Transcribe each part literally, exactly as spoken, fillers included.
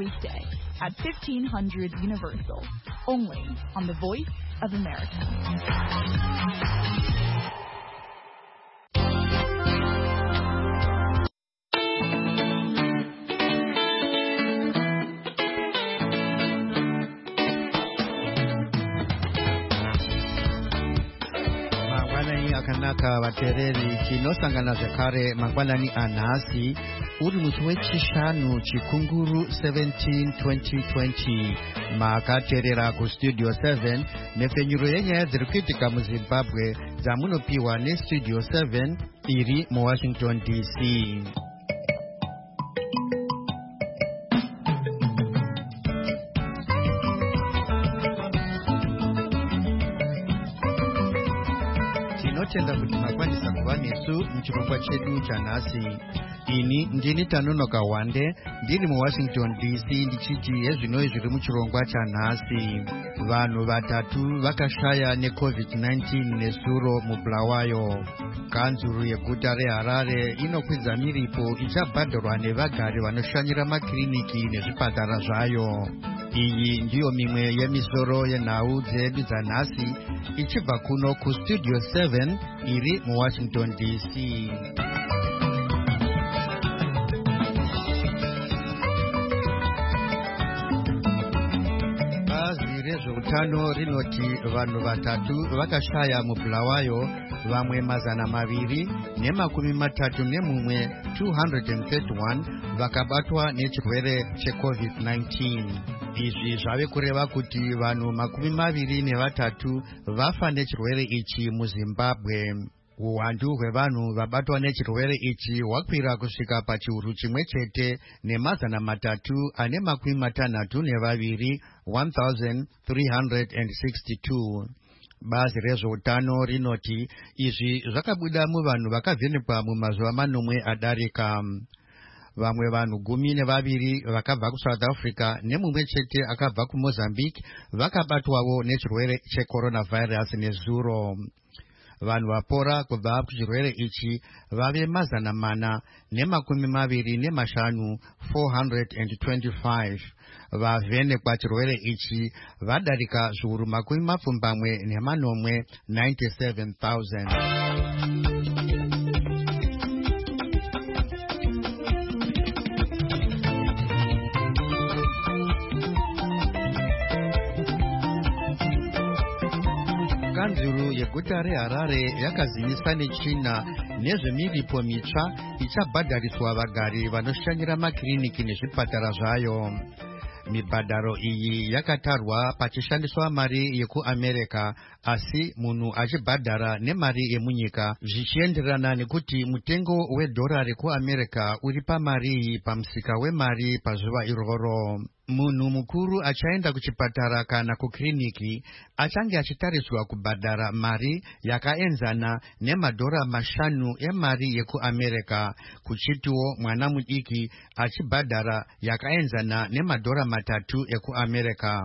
weekday at fifteen hundred Universal, only on the Voice of America. Akanaka batereri chinosangana zvakare mangwanani anhasi uri musi wechishanu chikunguru seventeen twenty twenty makaterera kustudio seven nepfenyuro yenyaya dziri kuitika muzimbabwe dzamunopiwa nestudio seven iri muwashington D C. Tenda kuti makwanisa kuva nesu muchirongwa chedu chanhasi. Ini ndini Tanonoka Wande ndiri muWashington D C ndichiti yezvinoi zviri muchirongwa chanhasi. Vanhu vatatu vakashaya necovid nineteen nesuro muBulawayo. Kanzuru yeguta reHarare inokwidza miripo ichabhadharwa nevagari vanoshanyira makiriniki nezvipatara zvayo. Iyi ndiyo mimwe yemisoro yenhau dzedu dzanhasi ichibva kuno kustudio seven iri muWashington D C. Bazi rezveutano rinoti vanhu vatatu vakashaya muBulawayo, vamwe mazana maviri nemakumi matatu nemumwe two hundred thirty-one vakabatwa nechirwere checovid nineteen. Izvi zvave kureva kuti vanhu makumi maviri nevatatu vafa nechirwere ichi muZimbabwe. Uwandu hwevanhu vabatwa nechirwere ichi hwakwira kusvika pachiuru chimwe chete nemazana matatu ane makumi matanhatu nevaviri one thousand three hundred sixty-two. Bazi rezveutano rinoti izvi zvakabuda muvanhu vakavhenekwa mumazuva manomwe adarika. Vamwe vanhu gumi nevaviri vakabva kuSouth Africa nemumwe chete akabva kuMozambique vakabatwawo nechirwere checoronavirus nezuro. Vanhu vapora kubva kuchirwere ichi vave mazana mana nemakumi maviri nemashanu four hundred twenty-five. Vavhenekwa chirwere ichi vadarika zviuru makumi mapfumbamwe nemanomwe ninety-seven thousand. Kanzuru yeguta reHarare yakazivisa nechina nezvemiripo mitsva ichabhadhariswa vagari vanoshanyira makiriniki nezvipatara zvayo. Mibhadharo iyi yakatarwa pachishandiswa mari yekuAmerika, asi munhu achibhadhara nemari yemunyika zvichienderana nekuti mutengo wedhora rekuAmerika uri pamari pamusika wemari pazuva iroro. Munhu mukuru achaenda kuchipatara kana kukiriniki achange achitariswa kubhadhara mari yakaenzana nemadhora mashanu emari yekuAmerika, kuchitiwo mwana mudiki achibhadhara yakaenzana nemadhora matatu ekuAmerika.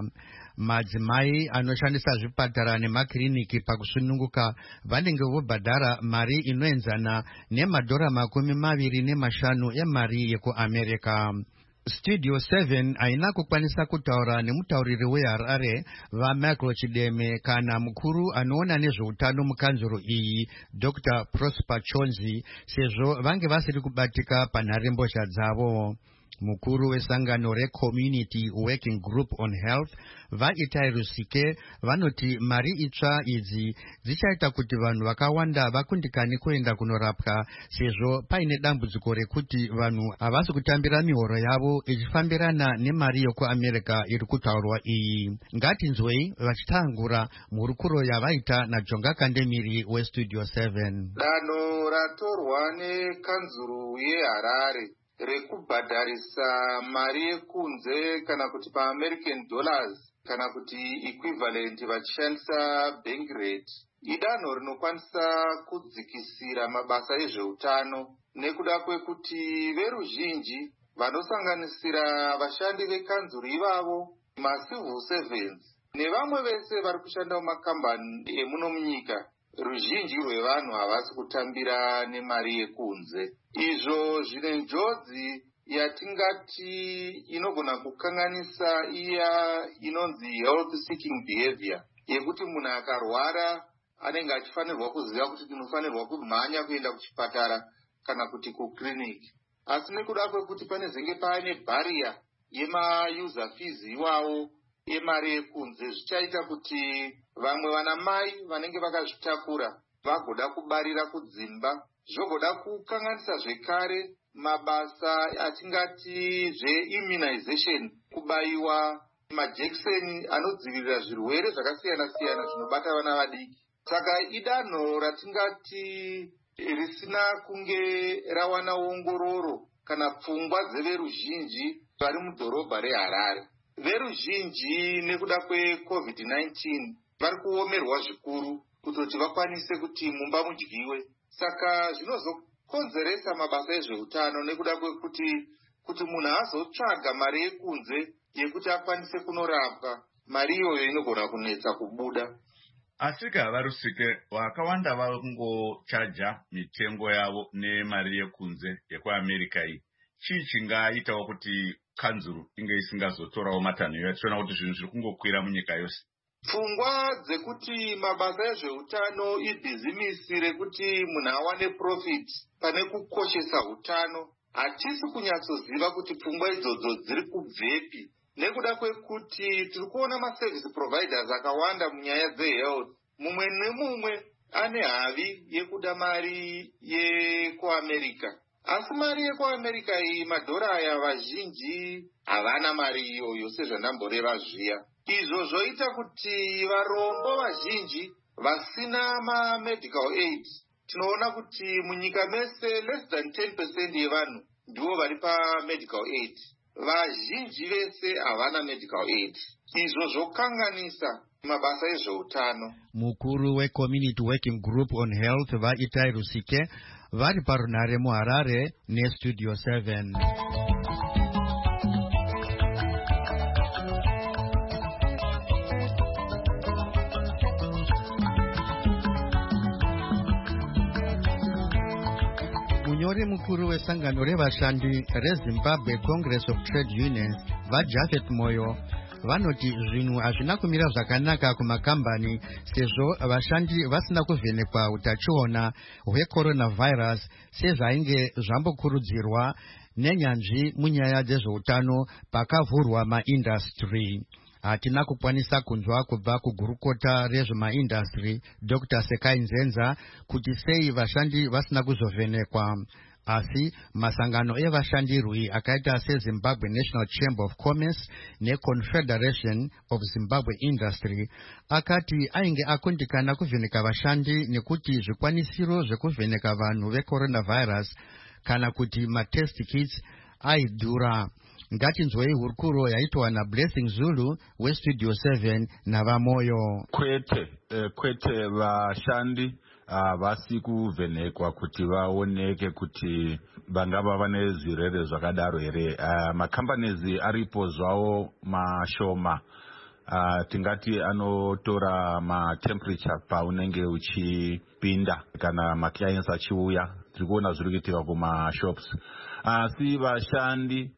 Madzimai anoshandisa zvipatara nemakiriniki pakusununguka vanenge vobhadhara mari inoenzana nemadhora makumi maviri nemashanu emari yekuAmerika. Studio seven haina kukwanisa kutaura nemutauriri weHarare vaMichael Chideme kana mukuru anoona nezveutano mukanzuro iyi Doctor Prosper Chonzi, sezvo vange vasiri kubatika panharembozha dzavo. Mukuru wesangano reCommunity Working Group on Health vaItai Rusike vanoti mari itsva idzi dzichaita kuti vanhu vakawanda vakundikane kuenda kunorapwa, sezvo paine dambudziko rekuti vanhu havasi kutambira mihoro yavo ichifambirana nemari yekuAmerika iri kutaurwa iyi. Ngatinzwei vachitangura mhurukuro yavaita naJonga Kandemiri weStudio seven. Danho ratorwa nekanzuru yeHarare rekubhadharisa mari yekunze kana kuti paAmerican dollars kana kuti equivalent vachishandisa bank rate idanho rinokwanisa kudzikisira mabasa ezveutano nekuda kwekuti veruzhinji vanosanganisira vashandi vekanzuru ivavo, macivil servants nevamwe vese vari kushanda mumakambani emuno munyika, ruzhinji rwevanhu havasi kutambira nemari yekunze. Izvo zvine njodzi yatingati inogona kukanganisa iya inonzi health seeking behavior, yekuti munhu akarwara anenge achifanirwa kuziva kuti tinofanirwa kumhanya kuenda kuchipatara kana kuti kukiriniki. Asi nekuda kwekuti pane zenge paane bhariya yema-user fees iwawo emari yekunze, zvichaita kuti vamwe vana mai vanenge vakazvitakura vagoda kubarira kudzimba, zvogoda kukanganisa zvekare mabasa atingati zveimmunization, kubayiwa majekiseni anodzivirira zvirwere zvakasiyana siyana zvinobata vana vadiki. Saka idanho ratingati risina kunge rawana ongororo kana pfungwa dzeveruzhinji vari mudhorobha reHarare. Veruzhinji nekuda kwecovid nineteen vari kuomerwa zvikuru kutoti vakwanise kuti mumba mudyiwe. Saka zvinozokonzeresa mabasa ezveutano nekuda kwekuti kuti munhu azotsvaga mari yekunze yekuti akwanise kunorapwa, mari iyoyo inogona kunetsa kubuda. Asika varusike vakawanda vangochaja mitengo yavo nemari yekunze yekuAmerika iyi. Chii chingaitawo kuti kanzuru inge isingazotorawo matanho yationa kuti zvinhu zviri kungokwira munyika yose? Pfungwa dzekuti mabasa ezveutano ibhizimisi rekuti munhu awane profit pane kukoshesa utano, hatisi kunyatsoziva kuti pfungwa idzodzo dziri kubvepi, nekuda kwekuti tiri kuona maservice providers akawanda munyaya dzehealth. Mumwe nemumwe ane havi yekuda mari yekuAmerika, asi mari yekuAmerika iyi madhora aya vazhinji havana mari iyoyo sezvandamboreva zviya. Izvo zvoita kuti varombo vazhinji vasina ma-medical aid, tinoona kuti munyika mese less than ten percent yevanhu ndivo vari pa-medical aid. Vazhinji vese havana medical aid. Izvo zvokanganisa mabasa ezveutano. Mukuru we-Community Working Group on Health vaItai Rusike vari parunhare muHarare neStudio seven. Munyori mukuru wesangano revashandi reZimbabwe Congress of Trade Unions vaJafet Moyo vanoti zvinhu hazvina kumira zvakanaka kumakambani sezvo vashandi vasina kuvhenekwa utachiona hwecoronavirus sezvainge zvambokurudzirwa nenyanzvi munyaya dzezveutano pakavhurwa maindastry. Hatina kukwanisa kunzwa kubva kugurukota rezvemaindastry Doctor Sekai Nzenza kuti sei vashandi vasina kuzovhenekwa. Asi masangano evashandirwi akaita seZimbabwe National Chamber of Commerce neConfederation of Zimbabwe Industry akati ainge akundikana kuvheneka vashandi nekuti zvikwanisiro zvekuvheneka vanhu vecoronavirus kana kuti matest kits aidhura. Ngatinzwei hurukuro yaitwa na Blessing Zulu weStudio seven navamoyo. Kwete, eh, kwete vashandi havasi uh, kuvhenekwa kuti vaoneke kuti vangava vane zvirwere zvakadaro here. Uh, makambanizi aripo zvawo mashoma, uh, tingati anotora matemperature paunenge uchipinda kana maclients achiuya. Tiri kuona zviri kuitika kumashops. Asi uh, vashandi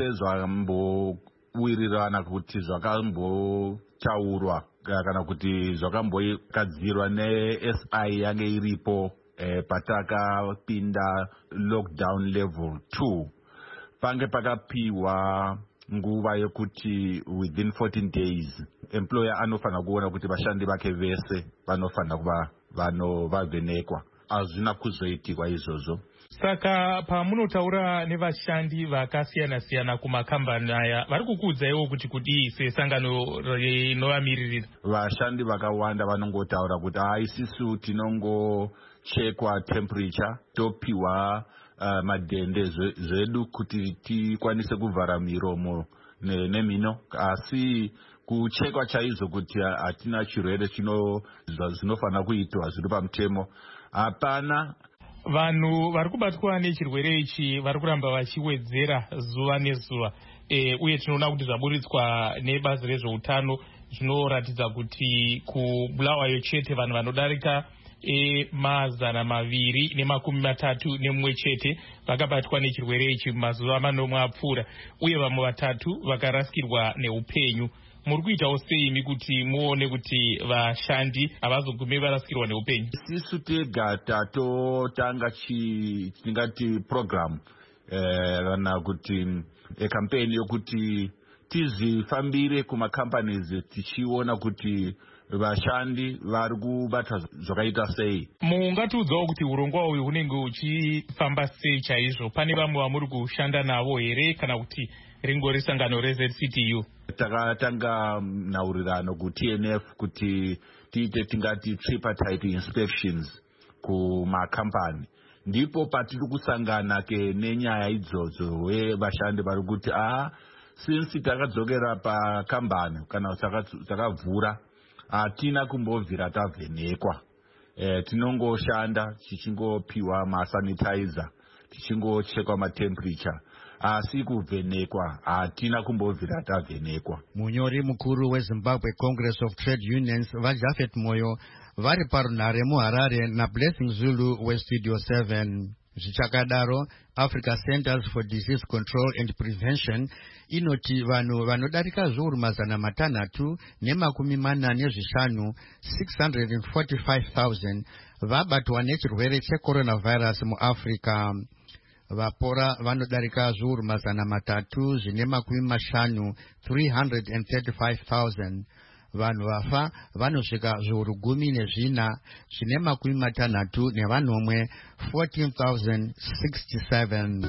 sezvambowirirana kuti zvakambotaurwa kana kuti zvakambogadzirwa neS I yange iripo eh, patakapinda lockdown level two, pange pakapiwa nguva yekuti within fourteen days employer anofanira kuona kuti vashandi vake vese vanofanira kuva vanovhenekwa. Hazvina kuzoitikwa izvozvo. Saka pamunotaura nevashandi vakasiyana siyana kumakambani aya vari kukuudzaiwo kuti kudii sesangano rinovamiririra? Vashandi vakawanda vanongotaura kuti haisisu tinongochekwa temperature topiwa uh, madhende zvedu kuti tikwanise kuvhara miromo nemino, asi kuchekwa chaizvo kuti hatina chirwere zvinofanira kuitwa zviri pamutemo hapana. Vanhu vari kubatwa nechirwere ichi vari kuramba vachiwedzera zuva nezuva, e, uye tinoona kuti zvaburitswa nebazi rezveutano zvinoratidza kuti kubulawayo chete vanhu vanodarika emazana maviri nemakumi matatu nemumwe chete vakabatwa nechirwere ichi mazuva manomwe apfuura, uye vamwe vatatu vakarasikirwa neupenyu. Muri kuitawo seimi kuti muone kuti vashandi havazogumi varasikirwa neupenyu? Sisu tega tatotanga chitingati program kana eh, kuti campaign yokuti tizifambire kumacompanies tichiona kuti vashandi vari kubata zvakaita sei. Mungatiudzawo kuti urongwa uyu hunenge uchifamba sei chaizvo? Pane vamwe vamuri kushanda navo here kana kuti ringori sangano reZ C T U? Takatanga nhaurirano ku-T N F kuti tiite tingati tripartite inspections kumakhampani, ndipo patiri kusangana ke nenyaya idzodzo wevashandi vari kuti ah since takadzokera pakambani kana takavhura hatina kumbobvira tavhenekwa. E, tinongoshanda tichingopiwa masanitizer, tichingochekwa matemperature, asi kuvhenekwa hatina kumbobvira tavhenekwa. Munyori mukuru weZimbabwe Congress of Trade Unions vaJafet Moyo vari parunhare muHarare naBlessing Zulu weStudio seven. Zvichakadaro, Africa Centers for Disease Control and Prevention inoti vanhu vanodarika zviuru mazana matanhatu nemakumi mana nezvishanu six hundred forty-five thousand vabatwa nechirwere checoronavirus muAfrica. Vapora vanodarika zviuru mazana matatu zvine makumi mashanu three hundred thirty-five thousand. Vanhu vafa vanosvika zviuru gumi nezvina zvine makumi matanhatu nevanomwe fourteen thousand sixty-seven.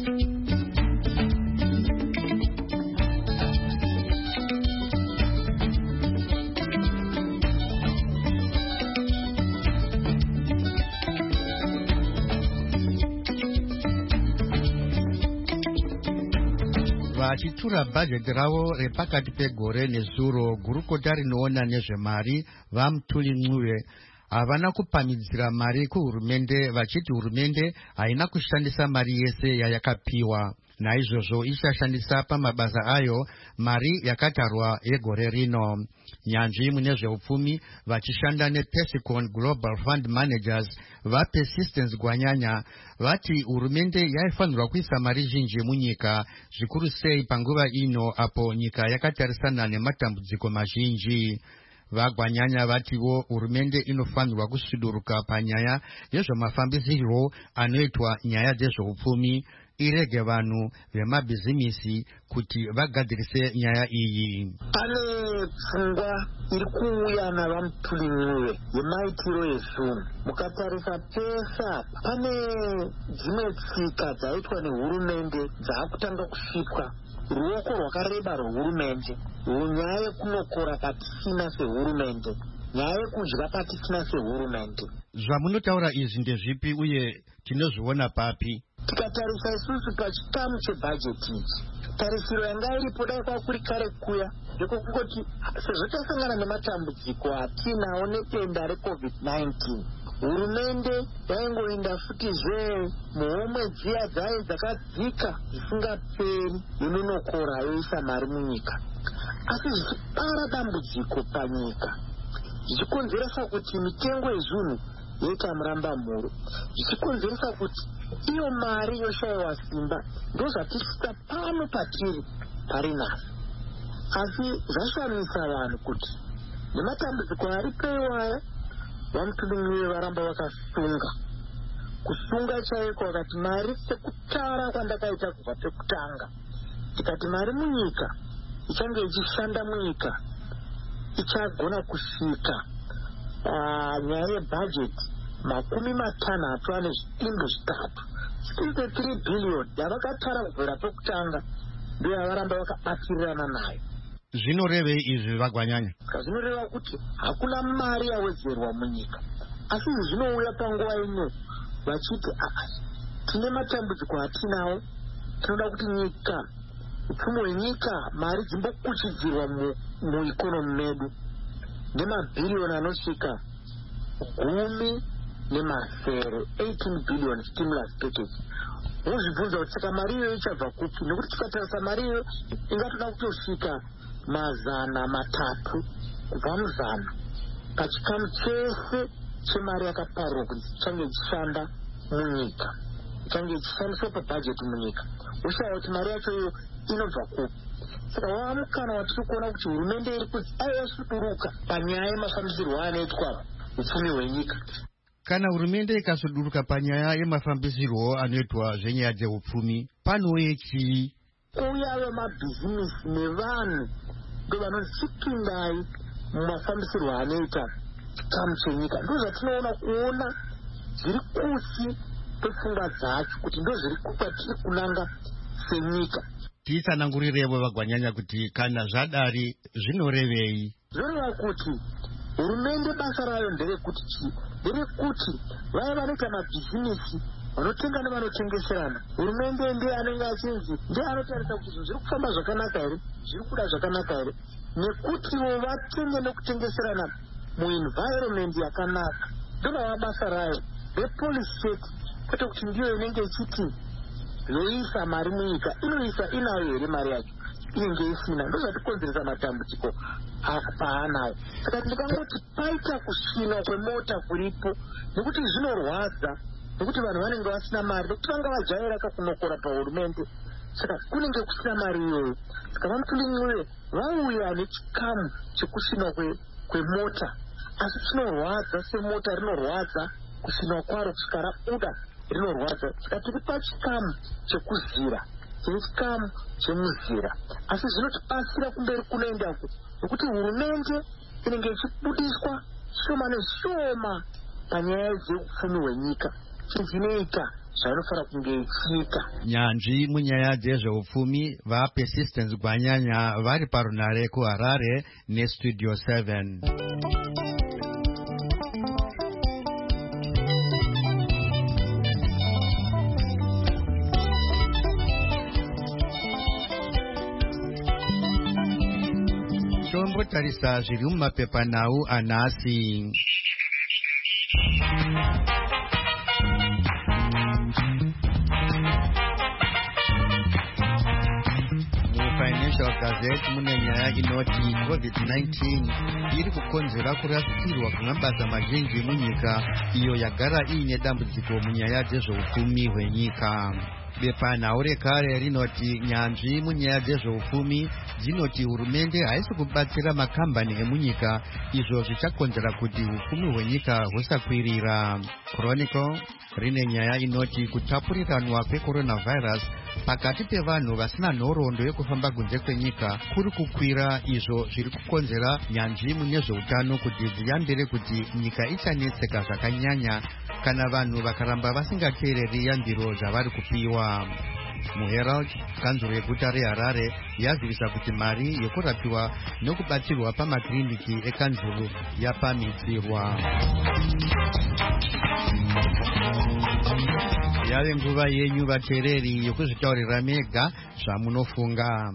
Vachitura bhajeti ravo repakati pegore nezuro, gurukota rinoona nezvemari vaMutuli Ncube havana kupamidzira mari kuhurumende, vachiti hurumende haina kushandisa mari yese yayakapiwa. Naizvozvo ichashandisa pamabasa ayo mari yakatarwa yegore rino. Nyanzvi mune zveupfumi vachishanda nePesicon Global Fund Managers vaPersistence Gwanyanya vati hurumende yaifanirwa kuisa mari zhinji munyika, zvikuru sei panguva ino apo nyika yakatarisana nematambudziko mazhinji. Vagwanyanya vatiwo hurumende inofanirwa kusuduruka panyaya yezvemafambisiro anoitwa nyaya dzezveupfumi, irege vanhu vemabhizimisi kuti vagadzirise nyaya iyi. Pane pfungwa iri kuuya navaMutuli Ncube yemaitiro ezvinhu. Mukatarisa pesa pane dzimwe tsika dzaitwa nehurumende dzaakutanga kusvitwa. Ruoko rwakareba rwehurumende, nyaya yekunokora patisina sehurumende, nyaya yekudya patisina sehurumende. Zvamunotaura izvi ndezvipi uye tinozviona papi? Tikatarisa isusu pachikamu chebhajeti ichi, tarisiro yanga iripo dai kwakuri kare kuya ndekokungoti sezvo tasangana nematambudziko atinawo nedenda reCovid nineteen, hurumende yaingoenda futizve muhomwe dziya dzayo dzakadzika dzisingaperi inonokora yoisa mari munyika. Asi zvichipara dambudziko panyika, zvichikonzeresa kuti mitengo yezvinhu yoita muramba mhuru, zvichikonzeresa kuti iyo mari yoshayiwa simba, ndozvatisvika pano patiri pari nhasi. Asi zvashamisa vanhu kuti nematambudziko ari peiwaya vaMutuli Ncube varamba vakasunga kusunga chaiko, vakati mari sekutara kwandakaita kubva pekutanga, tikati mari munyika ichange ichishanda munyika ichagona kusvika nyaya yebhajeti makumi matanhatu ane zvidimbu zvitatu sixty-three billion yavakatara kubvira pekutanga, ndiyo yavaramba vakabatsirirana nayo. Zvinorevei izvi Vagwanyanya? Zvinoreva kuti hakuna mari yawedzerwa munyika, asi zvinouya panguva ino vachiti aa tine matambudziko atinawo, tinoda kuti nyika, upfumi hwenyika, mari dzimbokuchidzirwa muikonomi medu nemabhiriyoni anosvika gumi nemasere eighteen billion stimulus package. Wozvibvunza kuti saka mari iyoyo ichabva kupi? Nekuti tikatarisa mari iyoyo ingatoda kutosvika mazana matatu kubva muzana pachikamu chese chemari yakaparirwa kuti ichange ichishanda munyika, ichange ichishandiswa pabhajeti munyika, ushaya kuti mari yacho iyo inobva kupi. Saka wava mukana watiri kuona kuti hurumende iri kuti aiyasuduruka panyaya yemafambisirwo anoitwa upfumi hwenyika. Kana hurumende ikasuduruka panyaya yemafambisirwo anoitwa zvenyaya dzeupfumi, panouye chii? Kuuya vemabhizimisi nevanhu ndo vanoti chipindai mumafambisirwo anoita chikamu chenyika. Ndo zvatinoona kuona zviri kusi kwepfungwa dzacho kuti ndo zviri kwatiri kunanga senyika. Tisanangurirevo vagwanyanya kuti kana zvadari zvinorevei? Zvoreva kuti hurumende basa rayo nderekuti chii? Nderekuti vaya vanoita mabhizimisi vanotenga nevanotengeserana, hurumende ndiye anenge achinzi ndiye anotarisa kuti zvinhu zviri kufamba zvakanaka here, zviri kuda zvakanaka here, nekutiwo vatenge nekutengeserana muenvironment yakanaka. Ndorava basa rayo repolicy state, kwete kuti ndiyo inenge ichiti yoisa mari munyika. Inoisa inayo here mari yacho? Inenge isina. Ndo zvatikonzeresa matambudziko paanayo. Saka ndikangoti paita kusina kwemota kuripo, nekuti zvinorwadza, nekuti vanhu vanenge vasina mari, nekuti vanga vajaira kakunokora pahurumende. Saka kunenge kusina mari iyoyo. Saka vanotundin'iwe vauya nechikamu chekusina kwemota, asi chinorwadza semota rinorwadza, kusina kwaro kusvika rabuda rinorwadza. Saka tiri pachikamu chekuzira, tiri chikamu chemuzira, asi zvinotibatsira kumberi kunoendako, nekuti hurumende inenge ichibudiswa shoma neshoma panyaya dzeupfumi hwenyika. Chizvinoita zvainofanira kunge ichiita. Nyanzvi munyaya dzezveupfumi vaPersistence Gwanyanya vari parunare kuHarare neStudio seven. Tombotarisa zviri mumapepanhau anhasi. Financial Gazette mune nyaya inoti covid nineteen iri kukonzera kurasikirwa kwemabasa mazhinji munyika, iyo yagara iine dambudziko munyaya dzezveupfumi hwenyika. Bepanhau rekare rinoti nyanzvi munyaya dzezveupfumi dzinoti hurumende haisi kubatsira makambani emunyika, izvo zvichakonzera kuti upfumi hwenyika husakwirira. Chronicle rine nyaya inoti kutapuriranwa kwecoronavirus pakati pevanhu vasina nhoroondo yekufamba kunze kwenyika kuri kukwira, izvo zviri kukonzera nyanzvi mune zveutano kuti dziyambire kuti nyika ichanetseka zvakanyanya kana vanhu vakaramba vasingateereri yambiro zvavari kupiwa. MuHerald, kanzuro yeguta reHarare yazivisa kuti mari yekurapiwa nokubatsirwa pamakiriniki ekanzuro yapamhidzirwa. Yave nguva yenyu vateereri yokuzvitaurira mega zvamunofunga.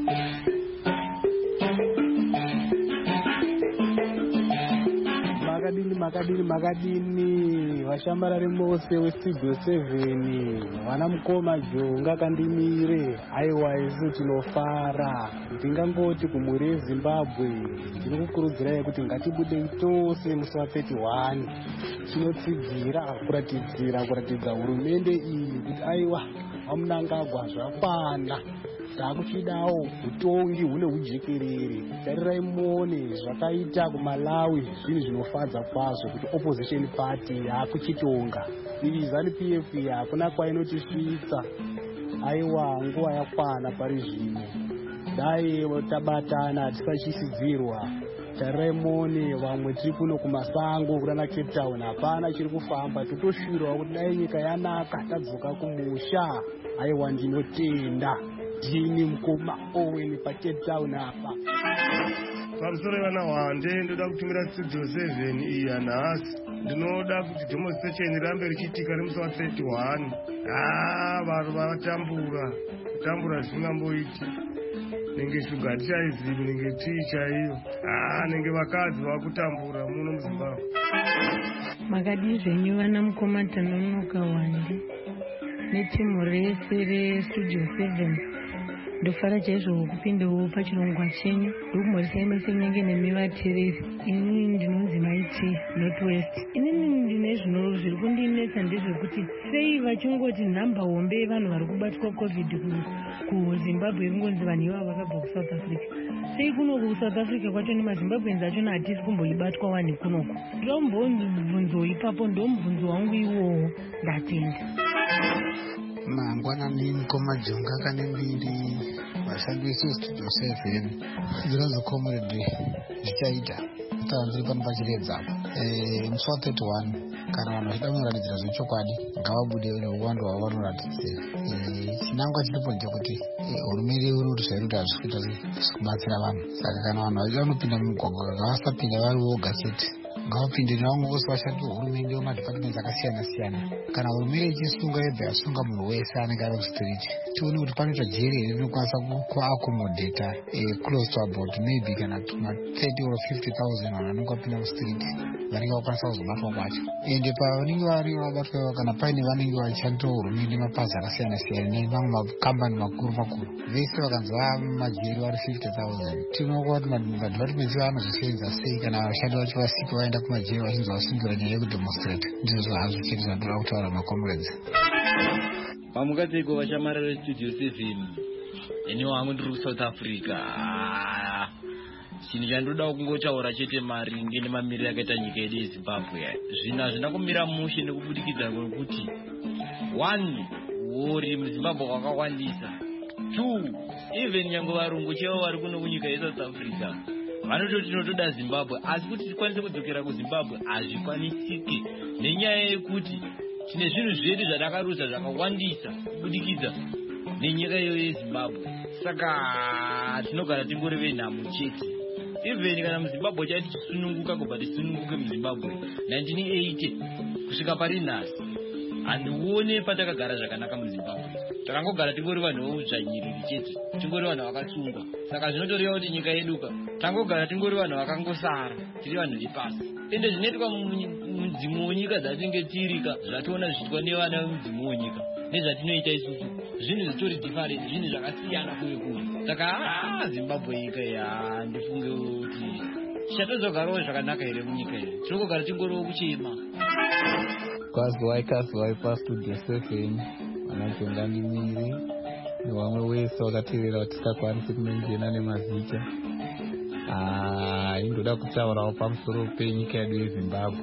Makadini makadini makadini vashambarari mose westudio seven, vana mukoma jonga kandimire, aiwa isu tinofara. Ndingangoti kumhuri yeZimbabwe ndiri kukurudzirai kuti ngatibudei tose musi wa thirty-one tinotsigira kuratidzira kuratidza hurumende iyi kuti aiwa vamunangagwa zvakwana, takuchidawo utongi hune hujekerere. Tarirai muone zvakaita kuMalawi, zvinhu zvinofadza kwazvo kuti opposition party yakuchitonga. Iyi ZANU-P F hakuna kwainotisvitsa. Aiwa nguva yakwana pari zvino, dai tabatana tisachisidzirwa. Tarirai muone vamwe tiri kuno kumasango kurana Cape Town, hapana chiri kufamba, totoshirwa kuti dai nyika yanaka tadzoka kumusha. Aiwa ndinotenda ndini mukoma Owen paCape Town apa. Pamusoro vana wande ndoda kutumira Studio seven iyi anhasi. Ndinoda kuti demonstration irambe richiitika nemusi wa thirty-one. Ah, vanhu vavatambura kutambura zvisingamboiti, nenge shuga tichaizivi, nenge tii chaiyo. Ah, nenge vakadzi vakutambura muno muZimbabwe. Makadii zvenyu vana mukoma Tanonoka Wande netimu rese reStudio seven. ndofara chaizvo kupindawo pachirongwa chenyu ndokumhorisai mese kunyange nemi vateereri. Inini ndinonzi Maiti Northwest. Inini ndine zvino zviri kundinetsa ndezvekuti sei vachingoti nhamba hombe yevanhu vari kubatwa covid kuzimbabwe kungonzi vanhu ivavo vakabva kusouth africa. Sei kuno kusouth africa kwacho nemazimbabweans achona hatisi kumboibatwa wani kunoko. Ndombomubvunzo ipapo, ndomubvunzo wangu iwowo. Ndatenda. Mangwanani mukoma jonga kane mbiri vashandi vese studio seven zviranzi comrade zvichaita tavanziri pano pachiredza apa musi wa thirty-one kana vanhu vachida kunoratidzira zvechokwadi ngavabude neuwandu hwavo vanoratidzira. Chinangwa chiripo ndechekuti hurumende inoti zvairoti hazvikuita kubatsira vanhu, saka kana vanhu vachida vanopinda mumugwagwa ngavasapinda vari voga chete, ngavapinde nevamwe vose vashandi vehurumende vemadhipatimenti akasiyana siyana. Kana hurumende ichisunga yebva yasunga munhu wese anenge ari kustriti, tione kuti panoita jeri here rinokwanisa kuakomodheta close to about maybe kana thirty or fifty thousand vanhu vanenge vapinda mustriti vanenge vakwanisa kuzobatwa kwacho. Ende pavanenge vari vabatwa kana paine vanenge vachishandira hurumende mapazi akasiyana siyana nemamwe makambani makuru makuru, vese vakanzi vamajeri vari fifty thousand, tinoona kuti madhipatimenti vanozoseenza sei kana vashandi vacho vasika vaenda kumajeri vachinzi vasungira nyaya yekudemonstrate. Ndizvo hazvo chete zvandinoda kutaura macomrades. Pamukateko vachamarara studio seven ene wangu ndiri kuSouth Africa. Chinhu chandoda kungotaura chete maringe nemamiriro akaita nyika yedu yeZimbabwe. Zvino hazvina kumira mushe nekubudikidza kwekuti one wori muZimbabwe wakawandisa, two even nyange varungu chaivo vari kuno kunyika yeSouth Africa vanototi tinotoda Zimbabwe, asi kuti tikwanise kudzokera kuZimbabwe hazvikwanisiki nenyaya yekuti tine zvinhu zvedu zvatakarudza zvakawandisa kubudikidza nenyika iyo yeZimbabwe. Saka tinogara tingori venhamo chete. Even kana muZimbabwe chaiti tisununguka kubva tisununguke muZimbabwe nineteen eighty kusvika pari nhasi handione patakagara zvakanaka muZimbabwe. Takangogara tingori vanhu voudzvanyiriri chete, tingori vanhu vakasungwa. Saka zvinotoreva kuti nyika yeduka tangogara tingori vanhu vakangosara, tiri vanhu vepasi. Ende zvinoitwa mudzimu wenyika dzatinenge tirika zvationa zvichitwa nevana vemudzimu wenyika nezvatinoita isusu zvinhu zvitori different, zvinhu zvakasiyana kure kure. Saka Zimbabwe nyika ya ndifunge kuti chatozogarawo zvakanaka here munyika here, tinogara tingoriwo kuchema. Kwazwai kazwai pastudio seven vanajonga ndimire nevamwe wese vakateerera vatisingakwanisi kunonjena nemazicha. Indoda kutaurawo pamusoro penyika yedu yeZimbabwe.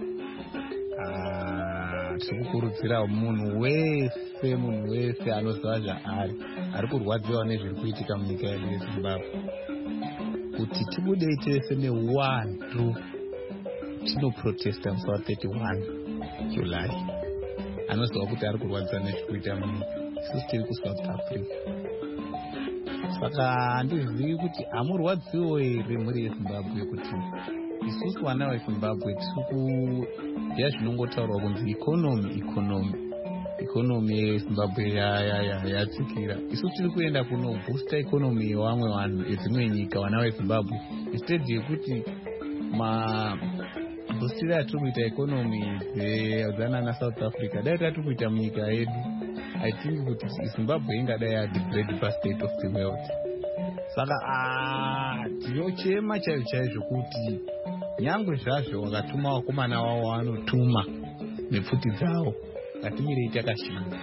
Tiri kukurudzira munhu wese munhu wese anoziva zvaari ari kurwadziwa nezviri kuitika munyika yedu yeZimbabwe kuti tibudei tese neuwandu tinoprotesta musi wa thirty-one July. Anoziva kuti ari kurwadziwa nezviri kuita munyika, isusu tiri kuSouth Africa. Saka handizivi kuti hamurwadziwo here muri yeZimbabwe kuti isusu vana veZimbabwe tiri kuziva zvinongotaurwa kunzi ikonomi ikonomi ikonomi yeZimbabwe yatsikira. Isusu tiri kuenda kunobhusta ikonomi yevamwe vanhu edzimwe nyika vana veZimbabwe instead yekuti mabhustira atiri kuita ikonomi dzanana South Africa dai tatiri kuita munyika yedu. I think kuti Zimbabwe ingadai ya the bread state of the world. Saka tinochema chaizvo chaizvo kuti nyangwe zvazvo wakatuma vakomana wavo vanotuma nepfuti dzavo ngatimirei takashinga.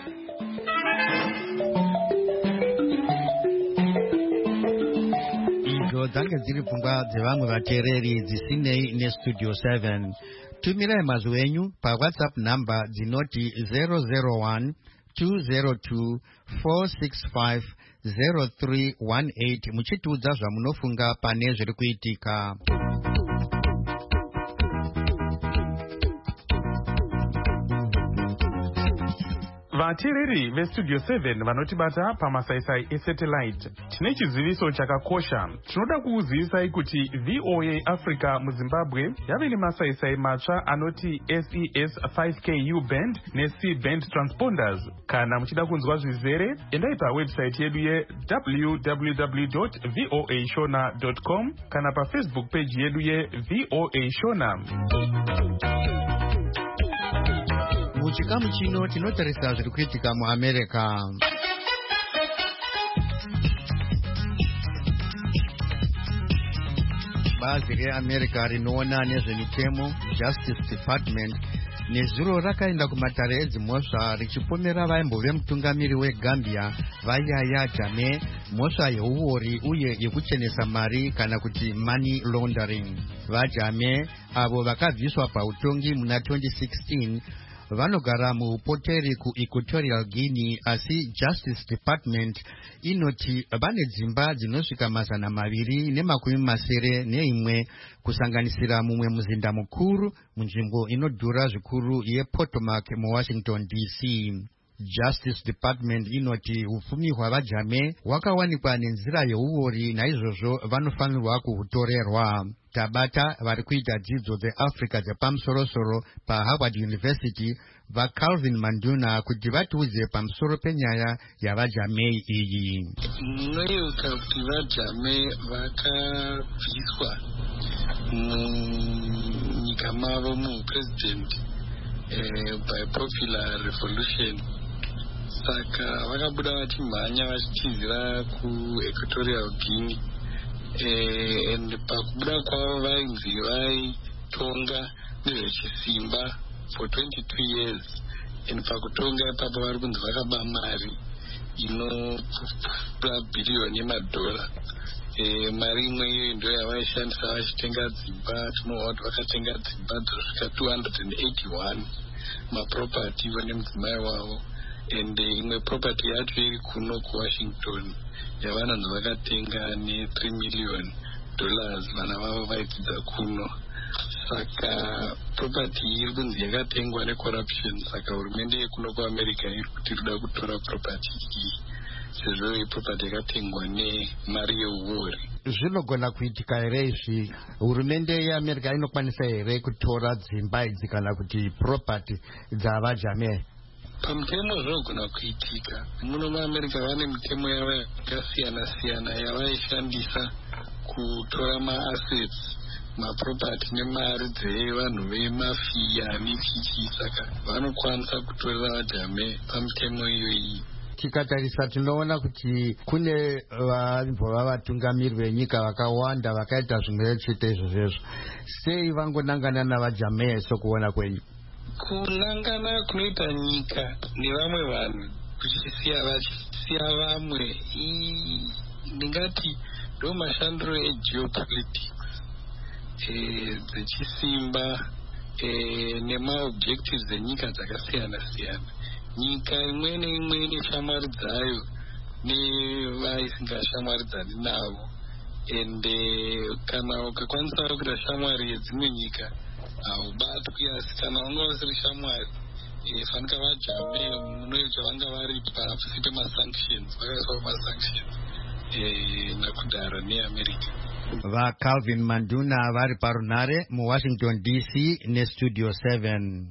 Idzo dzange dziri pfungwa dzevamwe vateereri dzisinei nestudio seven. Tumirai mazwi enyu paWhatsApp namba dzinoti zero zero one two zero two four six five zero three one eight muchitiudza zvamunofunga pane zviri kuitika. Vateereri vestudio seven vanotibata pamasaisai esatellite, tine chiziviso chakakosha. Tinoda kukuzivisai kuti V O A Africa muZimbabwe yave nemasaisai matsva anoti S E S five K U band neC band transponders. Kana muchida kunzwa zvizere, endai pawebsite yedu ye w w w dot voa shona dot com kana pafacebook page yedu ye V O A Shona. Muchikamu chino tinotarisa zviri kuitika muAmerica. bazi reamerica rinoona nezvemitemo Justice Department nezuro rakaenda kumatare edzimhosva richipomera vaimbo vemutungamiri weGambia vaYahya Jammeh mhosva yeuori uye yekuchenesa mari kana kuti money laundering. VaJammeh avo vakabviswa pautongi muna twenty sixteen vanogara muupoteri kuEquatorial Guinea, asi Justice Department inoti vane dzimba dzinosvika mazana maviri nemakumi masere neimwe kusanganisira mumwe muzinda mukuru munzvimbo inodhura zvikuru yePotomac muWashington D C. Justice Department inoti upfumi hwavaJammeh hwakawanikwa nenzira yeuori, naizvozvo vanofanirwa kuhutorerwa. Tabata vari kuita dzidzo dzeAfrica dzepamusorosoro paHarvard University vaCalvin Manduna kuti vatiudze pamusoro penyaya yavaJammeh iyi. Munoyeuka kuti vaJammeh vakabviswa munyika mavo mupresident eh, by popular revolution, saka vakabuda vachimhanya vachitizira kuEquatorial Guinea. Eh, and pakubuda kwavo vainzi vaitonga nezvechisimba for twenty-two years, and pakutonga ipapo vari kunzi vakaba mari inopfuura bhiriyoni yemadhora. Eh, mari imwe iyoyo ndo yavaishandisa vachitenga dzimba. Tinoona kuti vakatenga dzimba dzosvika two hundred eighty-one maproperty ivo nemudzimai wavo, and imwe property yacho iri kuno kuWashington yavanonzi vakatenga ne three million dollars vana vavo vaidzidza kuno. Saka property iri kunzi yakatengwa necorruption, saka hurumende yekuno kuAmerica iri kuti inoda kutora property iyi sezvo property yakatengwa nemari yeuori. Zvinogona kuitika here izvi? Hurumende yeAmerica inokwanisa here kutora dzimba idzi kana kuti property dzavaJammeh? Pamutemo zvinogona kuitika. Muno muAmerica vane mitemo yavo yakasiyana siyana yavaishandisa kutora maassets, maproperty nemari dzevanhu vemafiya nechichi, saka vanokwanisa kutorera vaJammeh pamutemo iyoyi. Tikatarisa tinoona kuti kune vaimbova vatungamiri venyika vakawanda vakaita zvimwe chete izvozvo. Sei vangonangana navaJammeh sokuona kwenyu? Kunangana kunoita nyika nevamwe vanhu kuchisiya vachisiya vamwe, ndingati ndo mashandiro egeopolitics eh, dzechisimba eh, nemaobjectives dzenyika dzakasiyana siyana. Nyika imwe neimwe ine shamwari dzayo nevaisingashamwaridzani navo, ende kana ukakwanisa kuita shamwari yedzimwe nyika haubatwi, asi kana vanga vasiri shamwari fanika vaJammeh munoita vanga vari pasi pemasanctions, vakaiswa pamasanctions nakudhara neAmerica. VaCalvin Manduna vari parunare muWashington D C neStudio seven.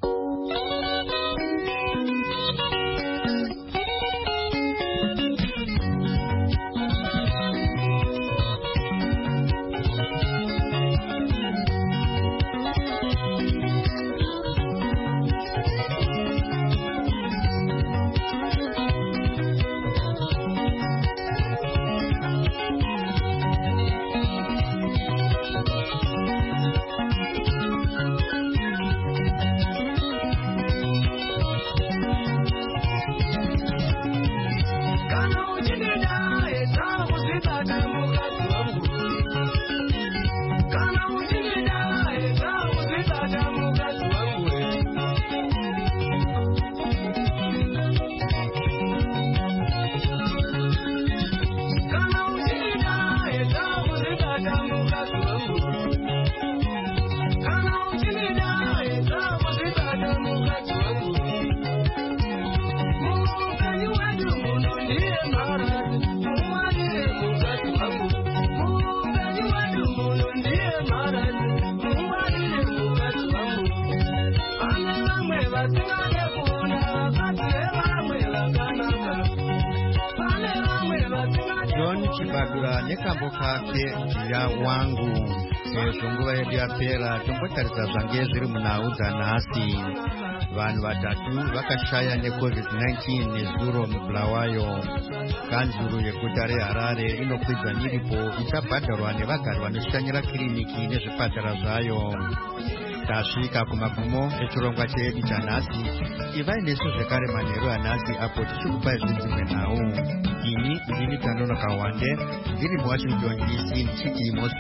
Chibagura nekambo chake jia wangu. Sezvo nguva yedu yapera tombotarisa zvange zviri munhau dzanhasi. Vanhu vatatu vakashaya necovid nineteen nezuro mubulawayo. Kanzuru yeguta reHarare inokwidza miripo ichabhadharwa nevagari vanoshanyira kiriniki nezvipatara zvayo. Tasvika kumagumo echirongwa chedu chanhasi. Ivai nesu zvekare manheru anhasi apo tichikupai zvedzimwe nhau. Ini ndini Tanonoka Wande ndiri muWashington D C ndichiti